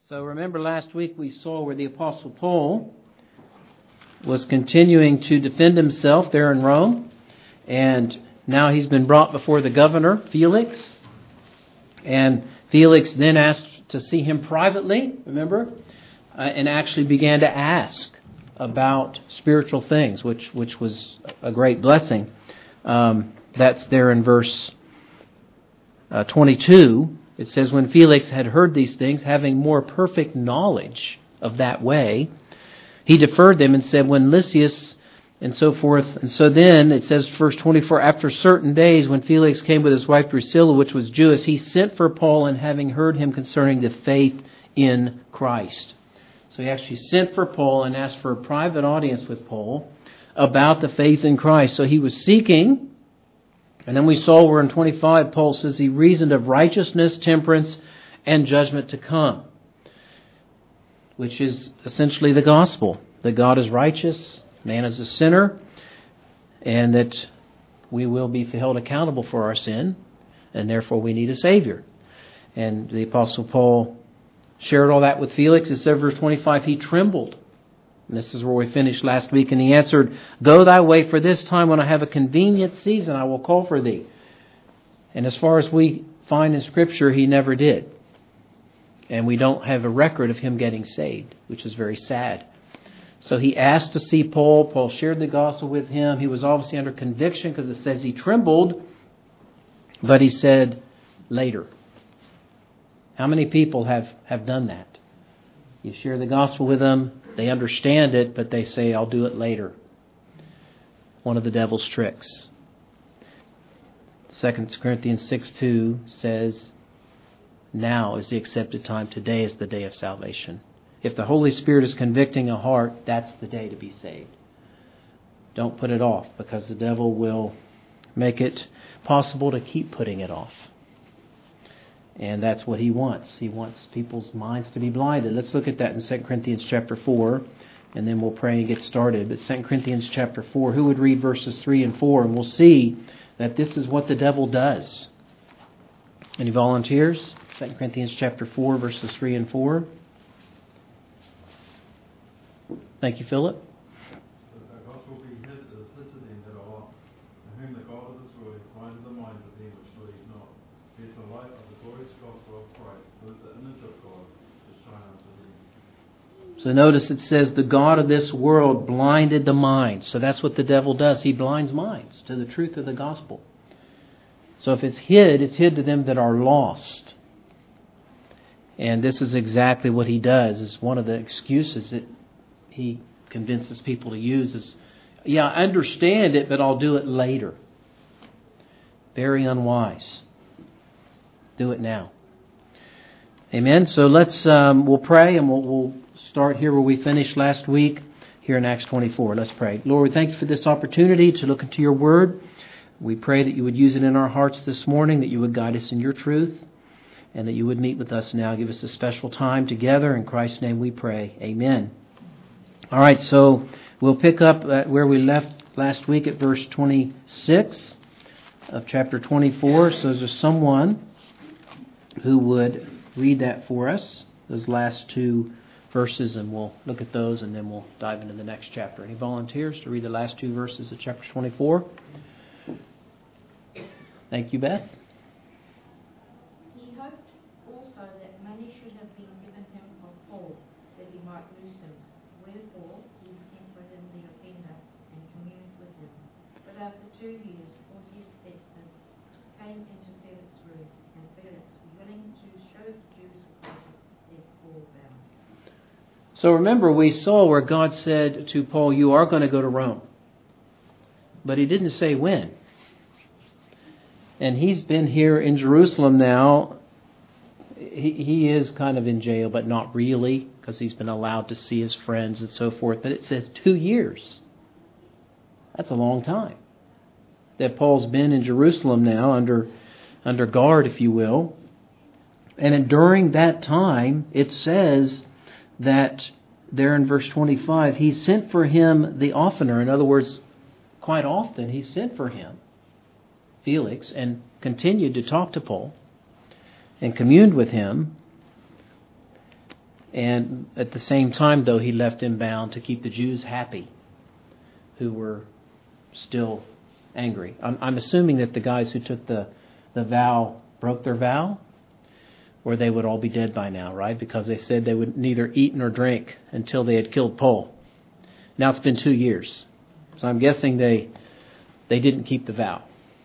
So remember last week we saw where the Apostle Paul was continuing to defend himself there in Rome. And now he's been brought before the governor, Felix. And Felix then asked to see him privately, remember? And actually began to ask about spiritual things, which was a great blessing. That's there in verse 22. It says, when Felix had heard these things, having more perfect knowledge of that way, he deferred them and said, when Lysias and so forth. And so then it says, verse 24, after certain days, when Felix came with his wife Drusilla, which was Jewess, he sent for Paul, and having heard him concerning the faith in Christ. So he actually sent for Paul and asked for a private audience with Paul about the faith in Christ. So he was seeking. And then we saw where in 25, Paul says he reasoned of righteousness, temperance, and judgment to come, which is essentially the gospel, that God is righteous, man is a sinner, and that we will be held accountable for our sin, and therefore we need a Savior. And the Apostle Paul shared all that with Felix. It says, verse 25, he trembled. And this is where we finished last week. And he answered, go thy way, for this time when I have a convenient season, I will call for thee. And as far as we find in Scripture, he never did. And we don't have a record of him getting saved, which is very sad. So he asked to see Paul. Paul shared the gospel with him. He was obviously under conviction because it says he trembled. But he said, later. How many people have done that? You share the gospel with them. They understand it, but they say, I'll do it later. One of the devil's tricks. 2 Corinthians 6:2 says, now is the accepted time. Today is the day of salvation. If the Holy Spirit is convicting a heart, that's the day to be saved. Don't put it off, because the devil will make it possible to keep putting it off. And that's what he wants. He wants people's minds to be blinded. Let's look at that in 2 Corinthians chapter 4, and then we'll pray and get started. But 2 Corinthians chapter 4, who would read verses 3 and 4? And we'll see that this is what the devil does. Any volunteers? 2 Corinthians chapter 4, verses 3 and 4. Thank you, Philip. The gospel being hid is hid to them that are lost, in whom the God of this world hath blinded the minds of them which believe not, lest the light of the glorious gospel of Christ, who is the image of God, should shine unto them. So notice it says the God of this world blinded the minds. So that's what the devil does. He blinds minds to the truth of the gospel. So if it's hid to them that are lost. And this is exactly what he does. Is one of the excuses that he convinces people to use is, yeah, I understand it, but I'll do it later. Very unwise. Do it now. Amen. So we'll pray, and we'll start here where we finished last week, here in Acts 24. Let's pray. Lord, we thank you for this opportunity to look into your word. We pray that you would use it in our hearts this morning, that you would guide us in your truth, and that you would meet with us now. Give us a special time together. In Christ's name we pray. Amen. All right, so we'll pick up where we left last week at verse 26 of chapter 24. So is there someone who would read that for us, those last two verses, and we'll look at those, and then we'll dive into the next chapter. Any volunteers to read the last two verses of chapter 24? Thank you, Beth. He hoped also that money should have been given him of Paul, that he might loose him. Wherefore he sent for him the offender, and communed with him. But after 2 years, Porcius Festus came into Felix's room, and Felix, willing to show the Jews approval, let Paul bound. So remember, we saw where God said to Paul, you are going to go to Rome. But he didn't say when. And he's been here in Jerusalem now. He is kind of in jail, but not really, because he's been allowed to see his friends and so forth. But it says 2 years. That's a long time that Paul's been in Jerusalem now, under guard, if you will. And during that time, it says that there in verse 25, he sent for him the oftener. In other words, quite often he sent for him, Felix, and continued to talk to Paul and communed with him. And at the same time, though, he left him bound to keep the Jews happy, who were still angry. I'm assuming that the guys who took the vow broke their vow, or they would all be dead by now, right? Because they said they would neither eat nor drink until they had killed Paul. Now it's been 2 years. So I'm guessing they didn't keep the vow.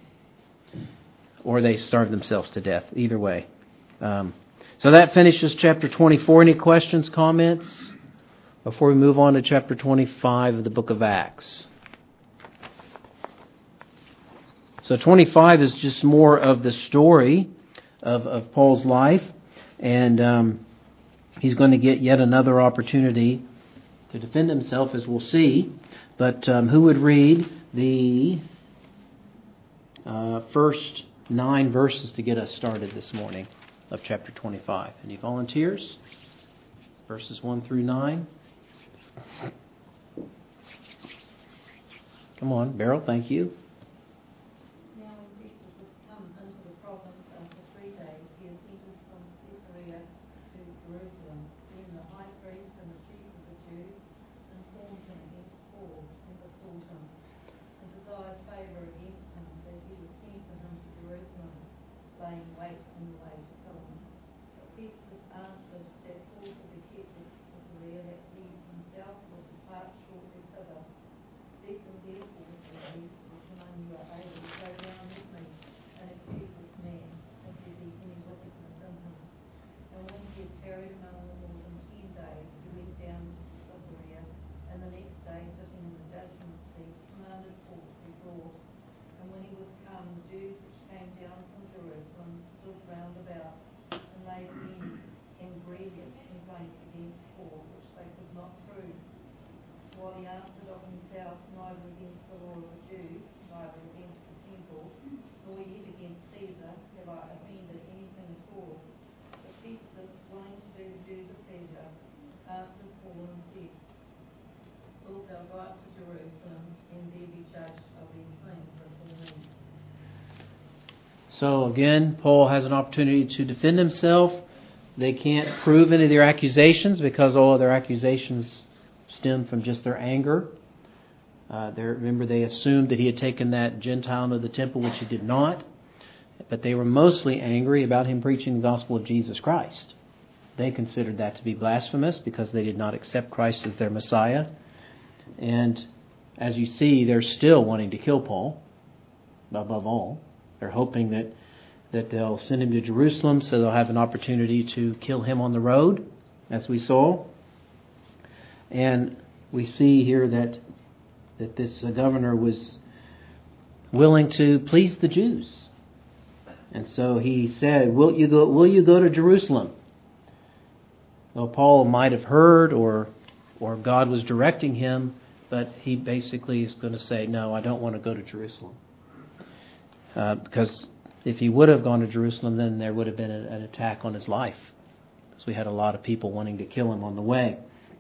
Or they starved themselves to death. Either way. So that finishes chapter 24. Any questions, comments? Before we move on to chapter 25 of the book of Acts. So 25 is just more of the story of Paul's life. And he's going to get yet another opportunity to defend himself, as we'll see. But who would read the first 9 verses to get us started this morning of chapter 25? Any volunteers? Verses 1 through 9. Come on, Beryl, thank you. Now when Jesus was come unto the province after 3 days, he ascended from Caesarea to Jerusalem. Then the high priest and the chief of the Jews informed him against Paul, and besought him, and desired favour against him, that he would send for him to Jerusalem, laying wait in the way to kill him. But Festus answered that Paul should be kept at Caesarea, that he himself would depart shortly thither. Let them therefore, said he, which among you are able to go down with me, and accuse this man, if there be any wickedness in him. And when he had tarried among them more than 10 days, he went down to Caesarea, and the next day, sitting in the judgment seat, commanded Paul to be brought. And when he was come, the Jews which came down from Jerusalem stood round about, and laid many and grievous complaints against Paul, which they could not prove. While he answered of himself, neither against the law of the Jews, neither against the temple, nor yet against Caesar have I offended anything at all. But Festus, wanting to do the Jews a pleasure, answered Paul and said, Wilt thou go up to Jerusalem, and there be judged of these things before me? So again, Paul has an opportunity to defend himself. They can't prove any of their accusations because all of their accusations stem from just their anger. Remember, they assumed that he had taken that Gentile into the temple, which he did not. But they were mostly angry about him preaching the gospel of Jesus Christ. They considered that to be blasphemous because they did not accept Christ as their Messiah. And as you see, they're still wanting to kill Paul, above all. They're hoping that they'll send him to Jerusalem so they'll have an opportunity to kill him on the road, as we saw. And we see here that this governor was willing to please the Jews. And so he said, will you go to Jerusalem? Well, Paul might have heard or God was directing him, but he basically is going to say, no, I don't want to go to Jerusalem. Because if he would have gone to Jerusalem, then there would have been an attack on his life. Because we had a lot of people wanting to kill him on the way.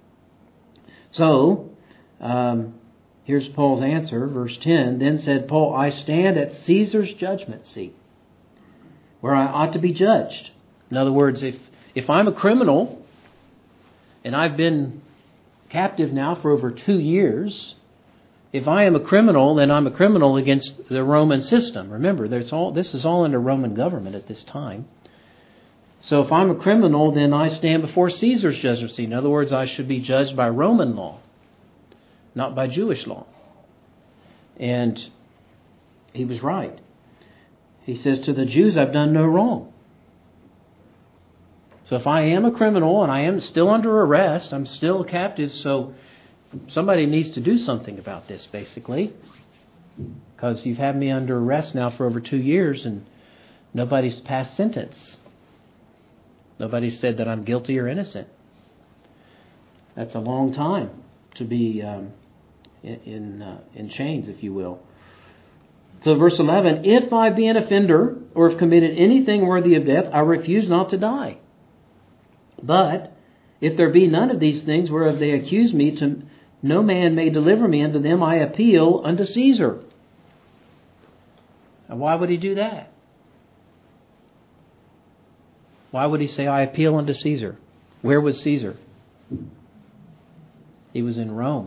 So, here's Paul's answer, verse 10. Then said Paul, I stand at Caesar's judgment seat, where I ought to be judged. In other words, if I'm a criminal, and I've been captive now for over 2 years, if I am a criminal, then I'm a criminal against the Roman system. Remember, this is all under Roman government at this time. So if I'm a criminal, then I stand before Caesar's judgment seat. In other words, I should be judged by Roman law, not by Jewish law. And he was right. He says, to the Jews, I've done no wrong. So if I am a criminal and I am still under arrest, I'm still a captive, so somebody needs to do something about this, basically. Because you've had me under arrest now for over 2 years and nobody's passed sentence. Nobody said that I'm guilty or innocent. That's a long time to be in chains, if you will. So verse 11, if I be an offender or have committed anything worthy of death, I refuse not to die. But if there be none of these things whereof they accuse me, to no man may deliver me unto them, I appeal unto Caesar. And why would he do that? Why would he say, I appeal unto Caesar? Where was Caesar? He was in Rome.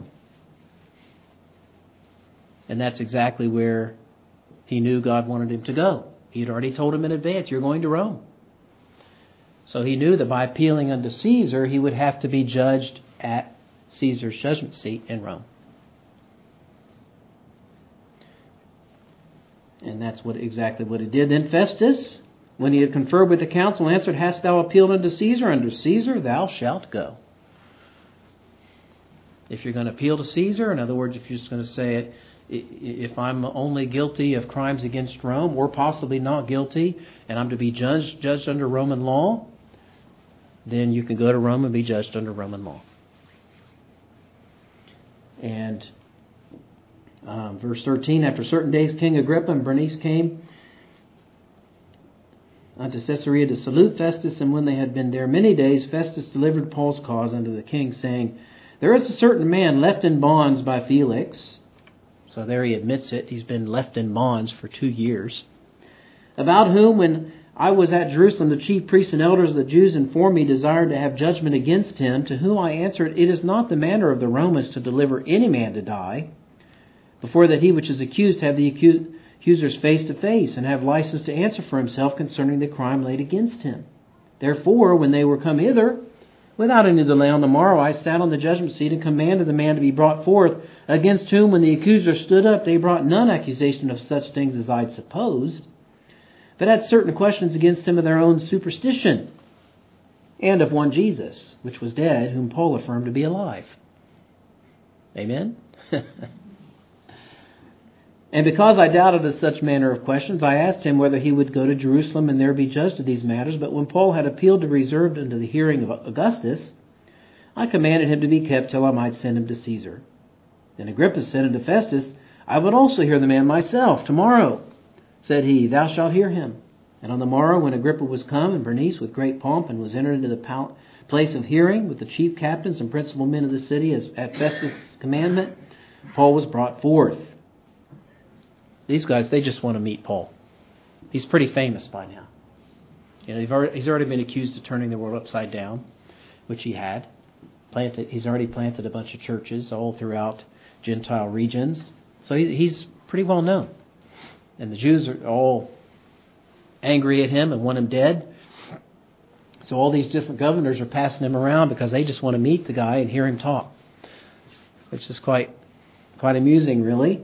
And that's exactly where he knew God wanted him to go. He had already told him in advance, you're going to Rome. So he knew that by appealing unto Caesar, he would have to be judged at Caesar's judgment seat in Rome. And that's exactly what he did. Then Festus, when he had conferred with the council, answered, Hast thou appealed unto Caesar? Unto Caesar thou shalt go. If you're going to appeal to Caesar, in other words, if you're just going to say it, if I'm only guilty of crimes against Rome, or possibly not guilty, and I'm to be judged under Roman law, then you can go to Rome and be judged under Roman law. And verse 13, after certain days, King Agrippa and Bernice came unto Caesarea to salute Festus, and when they had been there many days, Festus delivered Paul's cause unto the king, saying, There is a certain man left in bonds by Felix. So there he admits it. He's been left in bonds for 2 years. About whom, when I was at Jerusalem, the chief priests and elders of the Jews informed me, desired to have judgment against him, to whom I answered, It is not the manner of the Romans to deliver any man to die, before that he which is accused have the accusers face to face, and have license to answer for himself concerning the crime laid against him. Therefore, when they were come hither, without any delay on the morrow, I sat on the judgment seat and commanded the man to be brought forth, against whom, when the accusers stood up, they brought none accusation of such things as I'd supposed, but had certain questions against him of their own superstition, and of one Jesus, which was dead, whom Paul affirmed to be alive. Amen? And because I doubted of such manner of questions, I asked him whether he would go to Jerusalem and there be judged of these matters. But when Paul had appealed to reserve unto the hearing of Augustus, I commanded him to be kept till I might send him to Caesar. Then Agrippa said unto Festus, I would also hear the man myself. Tomorrow, said he, thou shalt hear him. And on the morrow, when Agrippa was come, and Bernice with great pomp, and was entered into the place of hearing with the chief captains and principal men of the city, as at Festus' commandment, Paul was brought forth. These guys, they just want to meet Paul. He's pretty famous by now. You know, he's already been accused of turning the world upside down, which he had. He's already planted a bunch of churches all throughout Gentile regions. So he's pretty well known. And the Jews are all angry at him and want him dead. So all these different governors are passing him around because they just want to meet the guy and hear him talk, which is quite amusing, really.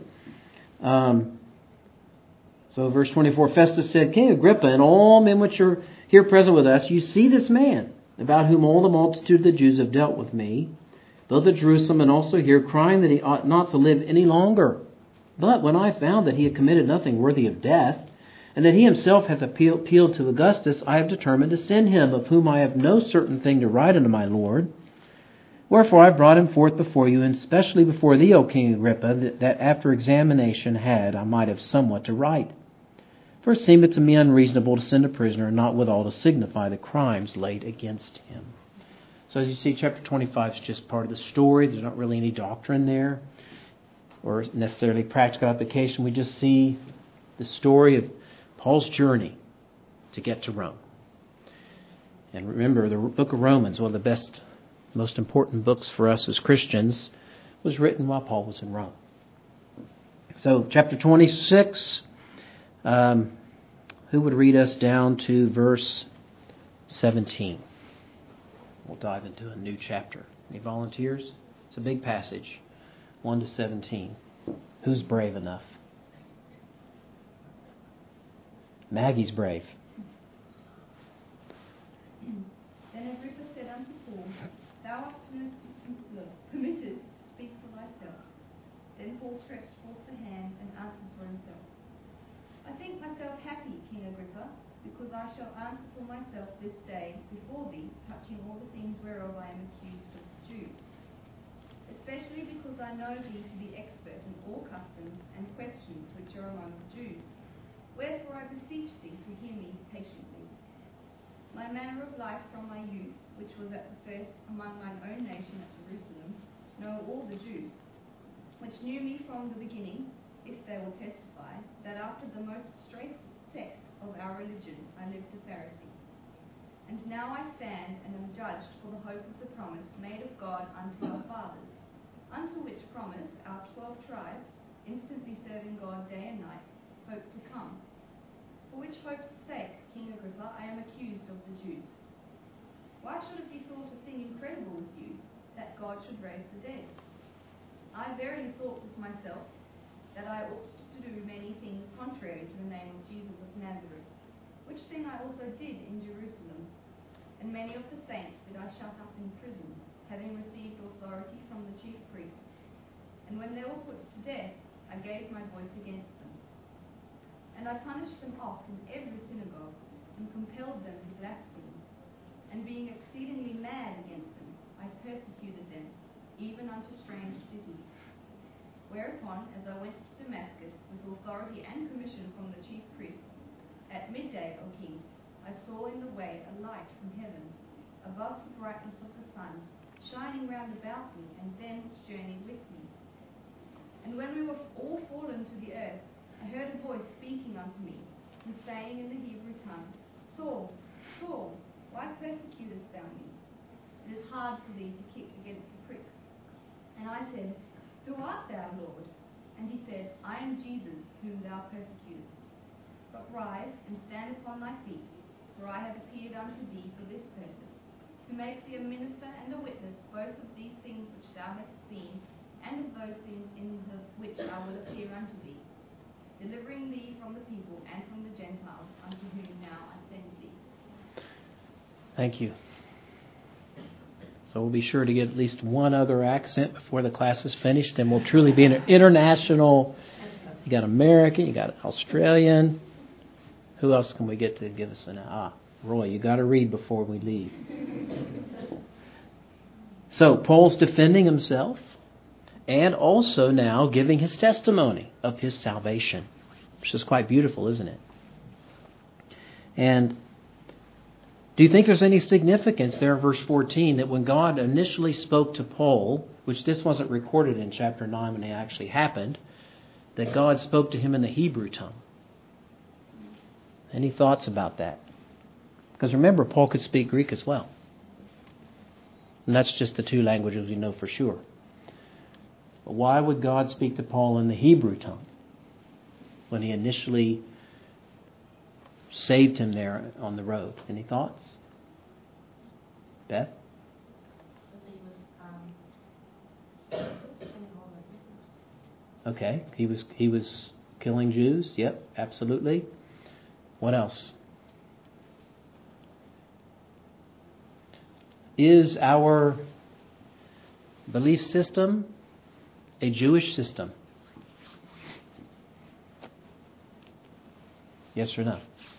So verse 24, Festus said, King Agrippa, and all men which are here present with us, you see this man, about whom all the multitude of the Jews have dealt with me, both at Jerusalem and also here, crying that he ought not to live any longer. But when I found that he had committed nothing worthy of death, and that he himself hath appealed to Augustus, I have determined to send him, of whom I have no certain thing to write unto my Lord. Wherefore I brought him forth before you, and specially before thee, O King Agrippa, that after examination had, I might have somewhat to write. For it seemeth to me unreasonable to send a prisoner, and not withal to signify the crimes laid against him. So as you see, chapter 25 is just part of the story. There's not really any doctrine there, or necessarily practical application. We just see the story of Paul's journey to get to Rome. And remember, the book of Romans, one of the best, most important books for us as Christians, was written while Paul was in Rome. So chapter 26, who would read us down to verse 17? We'll dive into a new chapter. Any volunteers? It's a big passage, 1 to 17. Who's brave enough? Maggie's brave. Then Agrippa said unto Paul, Thou art permitted to speak for thyself. Then Paul stretched forth the hand and answered for himself. I think myself happy, King Agrippa, because I shall answer for myself this day before thee, touching all the things whereof I am accused of the Jews. Especially because I know thee to be expert in all customs and questions which are among the Jews. Wherefore I beseech thee to hear me patiently. My manner of life from my youth, which was at the first among mine own nation at Jerusalem, know all the Jews, which knew me from the beginning, if they will testify, that after the most strict sect of our religion I lived a Pharisee. And now I stand and am judged for the hope of the promise made of God unto our fathers, unto which promise our 12 tribes, instantly serving God day and night, hope to come. For which hope's sake, King Agrippa, I am accused of the Jews. Why should it be thought a thing incredible with you, that God should raise the dead? I verily thought with myself that I ought to do many things contrary to the name of Jesus of Nazareth, which thing I also did in Jerusalem. And many of the saints did I shut up in prison, having received authority from the chief priests. And when they were put to death, I gave my voice against them. And I punished them oft in every synagogue, and compelled them to blaspheme. And being exceedingly mad against them, I persecuted them, even unto strange cities. Whereupon, as I went to Damascus with authority and commission from the chief priests, at midday, O king, I saw in the way a light from heaven, above the brightness of the sun, shining round about me, and them which journeyed with me. And when we were all fallen to the earth, I heard a voice speaking unto me, and saying in the Hebrew tongue, Saul, Saul, why persecutest thou me? It is hard for thee to kick against the pricks. And I said, Who art thou, Lord? And he said, I am Jesus, whom thou persecutest. But rise and stand upon thy feet, for I have appeared unto thee for this purpose, to make thee a minister and a witness both of these things which thou hast seen, and of those things in the which I will appear unto thee, delivering thee from the people and from the Gentiles, unto whom now I send thee. Thank you. So we'll be sure to get at least one other accent before the class is finished, and we'll truly be an international. You got American, you got Australian. Who else can we get to give us an Roy, you got to read before we leave. So Paul's defending himself and also now giving his testimony of his salvation, which is quite beautiful, isn't it? And do you think there's any significance there in verse 14 that when God initially spoke to Paul, which this wasn't recorded in chapter 9 when it actually happened, that God spoke to him in the Hebrew tongue? Any thoughts about that? Because remember, Paul could speak Greek as well. And that's just the two languages we know for sure. But why would God speak to Paul in the Hebrew tongue when he initially saved him there on the road? Any thoughts? Beth? Okay, he was killing Jews. Yep, absolutely. What else? Is our belief system a Jewish system? Yes or no?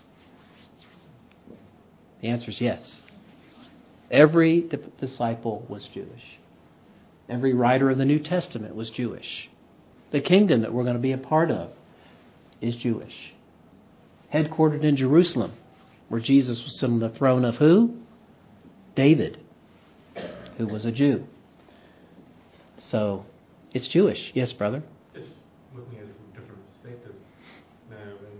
The answer is yes. Every disciple was Jewish. Every writer of the New Testament was Jewish. The kingdom that we're going to be a part of is Jewish. Headquartered in Jerusalem, where Jesus was sitting on the throne of who? David, who was a Jew. So, it's Jewish. Yes, brother? Just looking at it from different perspectives. Now,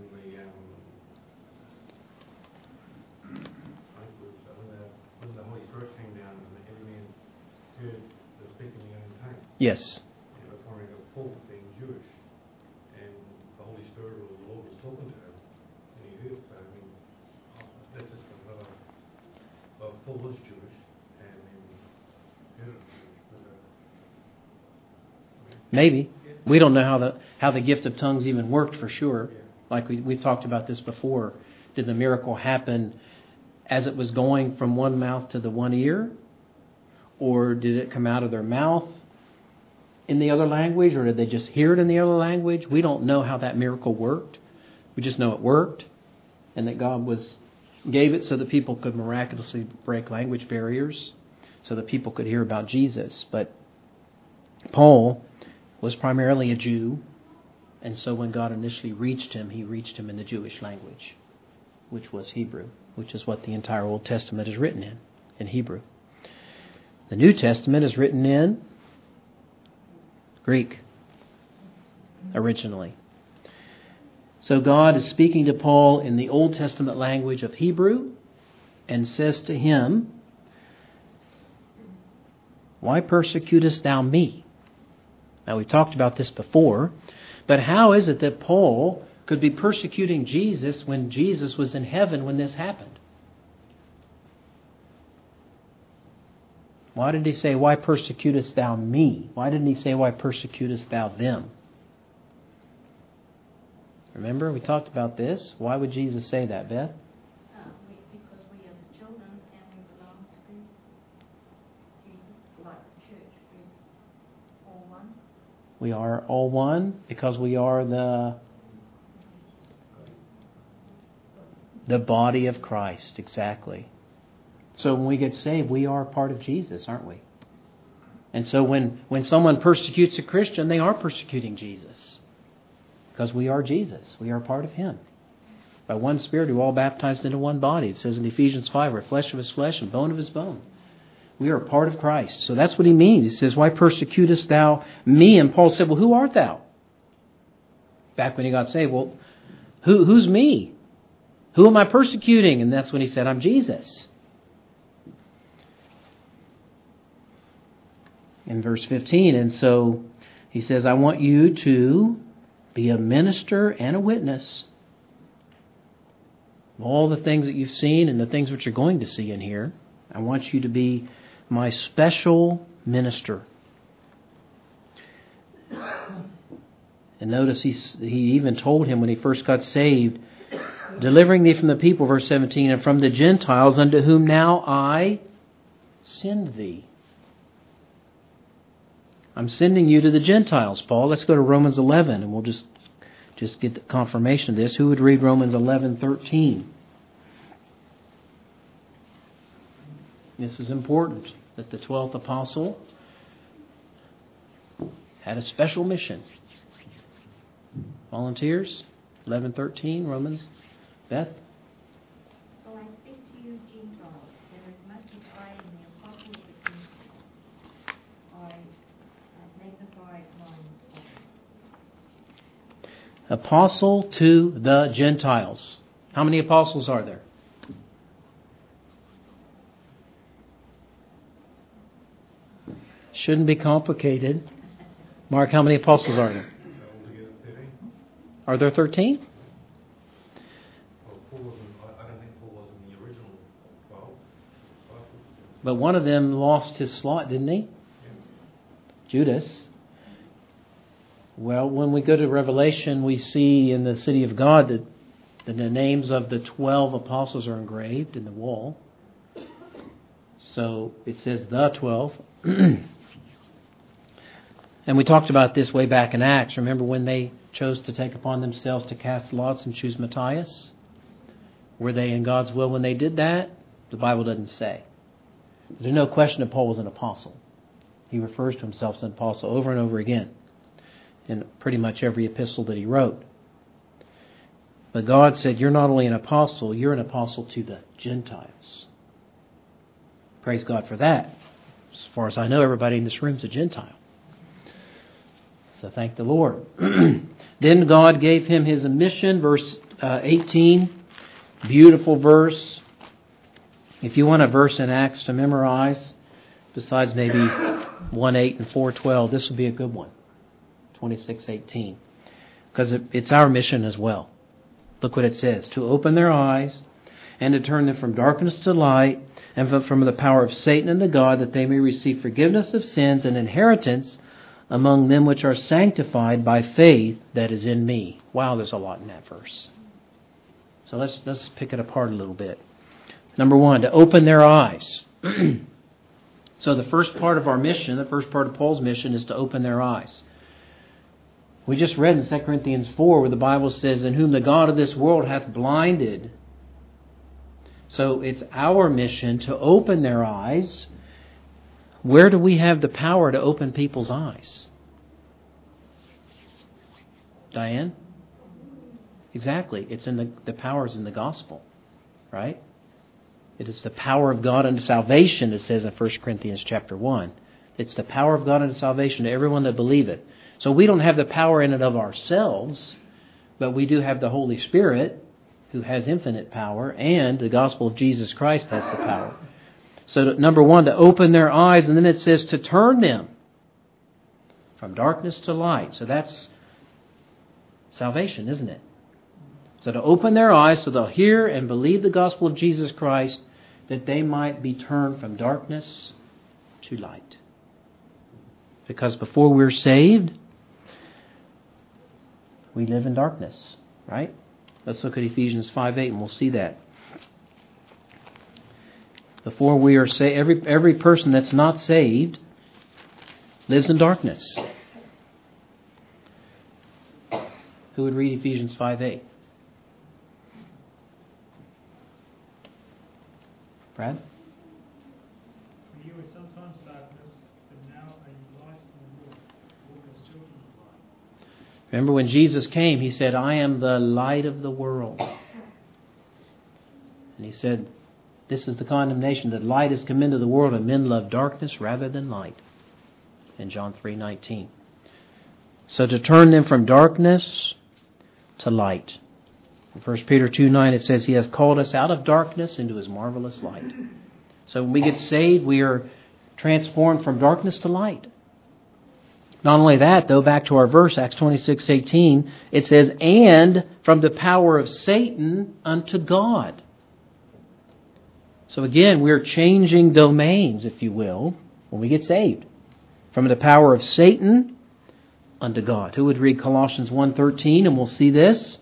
when the Holy Spirit came down and every man heard the speaking in their own tongue. Yes. I was wondering if Paul being Jewish and the Holy Spirit or the Lord was talking to him and he heard. So, that's just another. Well, Paul was Jewish and then heard it. Maybe. We don't know how the gift of tongues even worked for sure. Like we've talked about this before. Did the miracle happen as it was going from one mouth to the one ear? Or did it come out of their mouth in the other language? Or did they just hear it in the other language? We don't know how that miracle worked. We just know it worked. And that God gave it so that people could miraculously break language barriers. So that people could hear about Jesus. But Paul was primarily a Jew, and so when God initially reached him, he reached him in the Jewish language, which was Hebrew, which is what the entire Old Testament is written in Hebrew. The New Testament is written in Greek, originally. So God is speaking to Paul in the Old Testament language of Hebrew, and says to him, "Why persecutest thou me?" Now, we talked about this before, but how is it that Paul could be persecuting Jesus when Jesus was in heaven when this happened? Why did he say, "Why persecutest thou me"? Why didn't he say, "Why persecutest thou them"? Remember, we talked about this. Why would Jesus say that, Beth? Because we are the children and we belong to Jesus, like the church. We're all one. We are all one because we are the body of Christ, exactly. So when we get saved, we are part of Jesus, aren't we? And so when someone persecutes a Christian, they are persecuting Jesus. Because we are Jesus. We are part of Him. By one Spirit, we're all baptized into one body. It says in Ephesians 5, we're flesh of His flesh and bone of His bone. We are part of Christ. So that's what he means. He says, "Why persecutest thou me?" And Paul said, "Well, who art thou?" Back when he got saved, well, who's me? Who am I persecuting? And that's when he said, "I'm Jesus." In verse 15, and so he says, "I want you to be a minister and a witness." All the things that you've seen and the things which you're going to see in here, I want you to be my special minister. And notice he even told him when he first got saved, "Delivering thee from the people," verse 17, "and from the Gentiles unto whom now I send thee." I'm sending you to the Gentiles, Paul. Let's go to Romans 11, and we'll just get the confirmation of this. Who would read Romans 11:13? This is important, that the 12th apostle had a special mission. Volunteers? 11:13, Romans. Beth? So I speak to you Gentiles, that as much as I am the apostle of the Gentiles, I magnify mine office. Apostle to the Gentiles. How many apostles are there? Shouldn't be complicated. Mark, how many apostles are there? Are there 13? Well, Paul wasn't, I don't think Paul was in the original 12. But one of them lost his slot, didn't he? Yeah. Judas. Well, when we go to Revelation, we see in the city of God that the names of the 12 apostles are engraved in the wall. So it says the 12. And we talked about this way back in Acts. Remember when they chose to take upon themselves to cast lots and choose Matthias? Were they in God's will when they did that? The Bible doesn't say. There's no question that Paul was an apostle. He refers to himself as an apostle over and over again in pretty much every epistle that he wrote. But God said, "You're not only an apostle, you're an apostle to the Gentiles." Praise God for that. As far as I know, everybody in this room is a Gentile. So thank the Lord. Then God gave him his mission, verse 18. Beautiful verse. If you want a verse in Acts to memorize, besides maybe 1:8 and 4:12, this would be a good one. 26:18. Because it's our mission as well. Look what it says. "To open their eyes and to turn them from darkness to light and from the power of Satan unto God, that they may receive forgiveness of sins and inheritance among them which are sanctified by faith that is in me." Wow, there's a lot in that verse. So let's pick it apart a little bit. Number one, to open their eyes. So the first part of our mission, the first part of Paul's mission, is to open their eyes. We just read in 2 Corinthians 4 where the Bible says, "In whom the God of this world hath blinded." So it's our mission to open their eyes. Where do we have the power to open people's eyes? Diane? Exactly. It's in the power is in the gospel, right? It is the power of God unto salvation, it says in 1 Corinthians chapter 1. It's the power of God unto salvation to everyone that believeth. So we don't have the power in and of ourselves, but we do have the Holy Spirit, who has infinite power, and the gospel of Jesus Christ has the power. So number one, to open their eyes, and then it says to turn them from darkness to light. So that's salvation, isn't it? So to open their eyes so they'll hear and believe the gospel of Jesus Christ, that they might be turned from darkness to light. Because before we're saved, we live in darkness, right? Let's look at Ephesians 5:8 and we'll see that. Before we are saved, every person that's not saved lives in darkness. Who would read Ephesians 5:8? Brad? For you were sometimes darkness, but now are you light in the Lord. Walk as children of light. Remember when Jesus came, He said, I am the light of the world. And He said, this is the condemnation, that light has come into the world and men love darkness rather than light. In John 3:19. So to turn them from darkness to light. In 1 Peter 2:9 it says, He hath called us out of darkness into His marvelous light. So when we get saved, we are transformed from darkness to light. Not only that, though, back to our verse, Acts 26:18, it says, and from the power of Satan unto God. So again, we're changing domains, if you will, when we get saved. From the power of Satan unto God. Who would read Colossians 1:13, and we'll see this?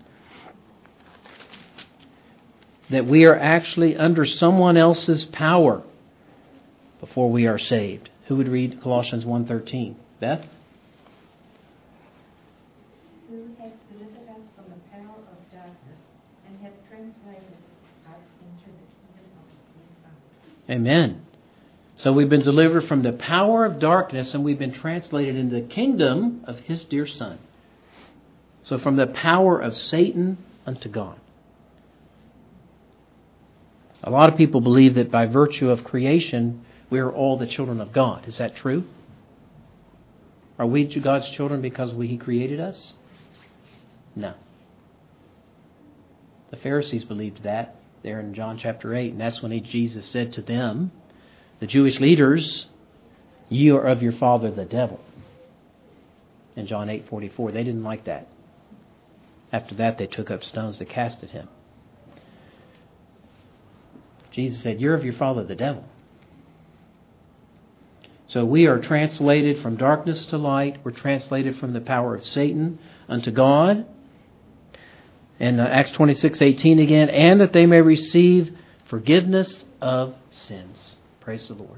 That we are actually under someone else's power before we are saved. Who would read Colossians 1:13? Beth? Who hath delivered us from the power of darkness, and hath translated us into the kingdom of his dear Son. Amen. So we've been delivered from the power of darkness, and we've been translated into the kingdom of His dear Son. So from the power of Satan unto God. A lot of people believe that by virtue of creation, we are all the children of God. Is that true? Are we God's children because He created us? No. The Pharisees believed that there in John chapter 8. And that's when Jesus said to them, the Jewish leaders, ye are of your father the devil. In John 8:44. They didn't like that. After that, they took up stones to cast at Him. Jesus said, you're of your father the devil. So we are translated from darkness to light. We're translated from the power of Satan unto God. And Acts 26:18 again. And that they may receive forgiveness of sins. Praise the Lord.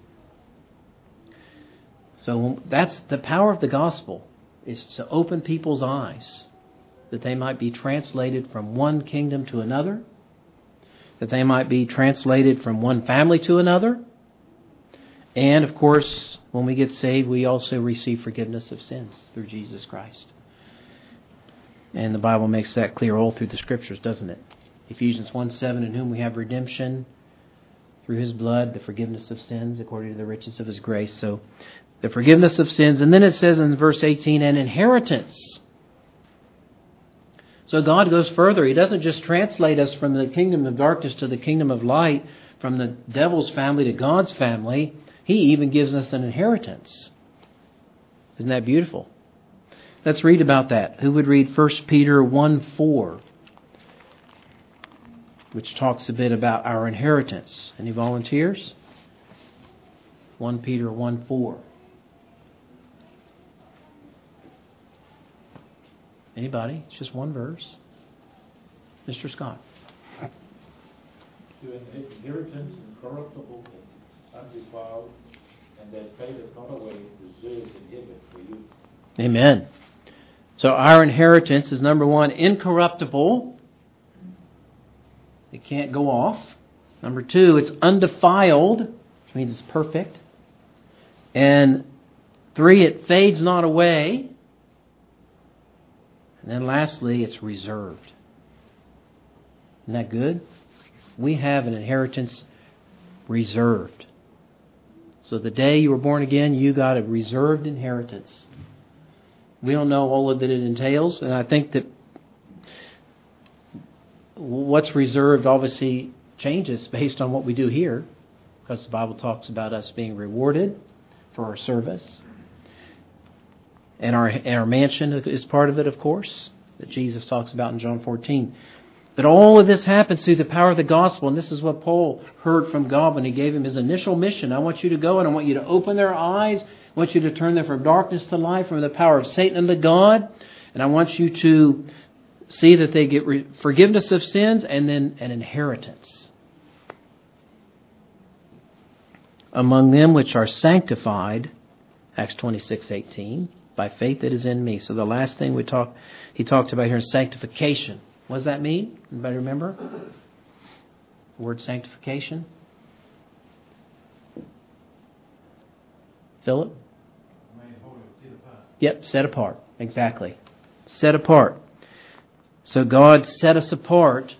So that's the power of the gospel, is to open people's eyes that they might be translated from one kingdom to another, that they might be translated from one family to another. And, of course, when we get saved, we also receive forgiveness of sins through Jesus Christ. And the Bible makes that clear all through the Scriptures, doesn't it? Ephesians 1:7, in whom we have redemption through His blood, the forgiveness of sins according to the riches of His grace. So, the forgiveness of sins. And then it says in verse 18, an inheritance. So God goes further. He doesn't just translate us from the kingdom of darkness to the kingdom of light, from the devil's family to God's family. He even gives us an inheritance. Isn't that beautiful? Let's read about that. Who would read 1 Peter 1:4, which talks a bit about our inheritance? Any volunteers? 1 Peter 1:4. Anybody? It's just one verse. Mr. Scott. To an inheritance incorruptible and undefiled, and that fadeth not away, reserved in heaven for you. Amen. So our inheritance is, number one, incorruptible. It can't go off. Number two, it's undefiled, which means it's perfect. And three, it fades not away. And then lastly, it's reserved. Isn't that good? We have an inheritance reserved. So the day you were born again, you got a reserved inheritance. We don't know all that it entails, and I think that what's reserved obviously changes based on what we do here, because the Bible talks about us being rewarded for our service. And our mansion is part of it, of course, that Jesus talks about in John 14. But all of this happens through the power of the gospel, and this is what Paul heard from God when he gave him his initial mission. I want you to go and I want you to open their eyes. I want you to turn them from darkness to light, from the power of Satan unto God. And I want you to see that they get forgiveness of sins and then an inheritance among them which are sanctified, Acts 26:18, by faith that is in me. So the last thing he talked about here is sanctification. What does that mean? Anybody remember? The word sanctification? Philip? Yep, set apart. Exactly. Set apart. So God set us apart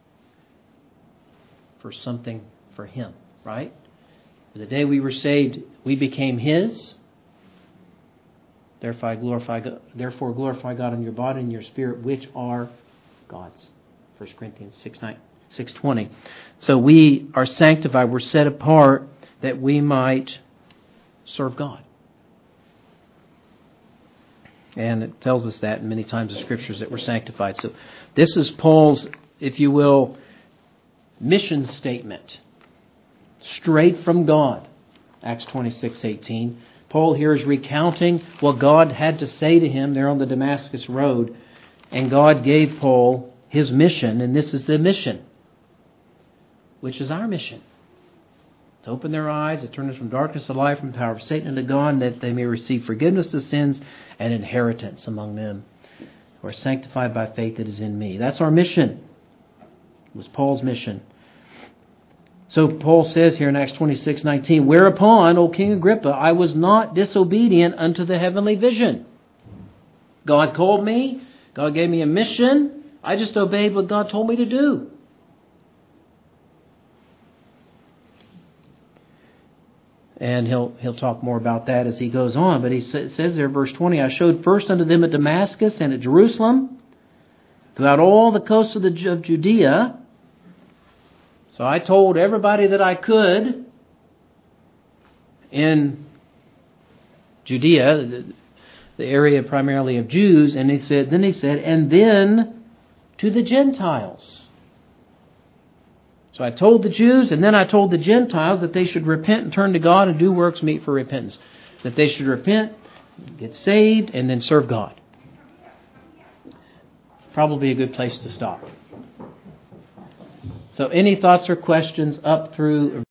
for something for Him, right? The day we were saved, we became His. Therefore glorify God in your body and your spirit, which are God's. 1 Corinthians 6:20. So we are sanctified. We're set apart that we might serve God. And it tells us that many times in Scriptures that we're sanctified. So this is Paul's, if you will, mission statement. Straight from God. Acts 26:18. Paul here is recounting what God had to say to him there on the Damascus road. And God gave Paul his mission, and this is the mission, which is our mission. To open their eyes, to turn us from darkness to light, from the power of Satan unto God, that they may receive forgiveness of sins and inheritance among them who are sanctified by faith that is in me. That's our mission. It was Paul's mission. So Paul says here in Acts 26:19, whereupon, O King Agrippa, I was not disobedient unto the heavenly vision. God called me. God gave me a mission. I just obeyed what God told me to do. And he'll talk more about that as he goes on. But he says there, verse 20, I showed first unto them at Damascus and at Jerusalem, throughout all the coasts of Judea. So I told everybody that I could in Judea, the area primarily of Jews, and he said, and then to the Gentiles. So I told the Jews, and then I told the Gentiles that they should repent and turn to God and do works meet for repentance. That they should repent, get saved, and then serve God. Probably a good place to stop. So any thoughts or questions up through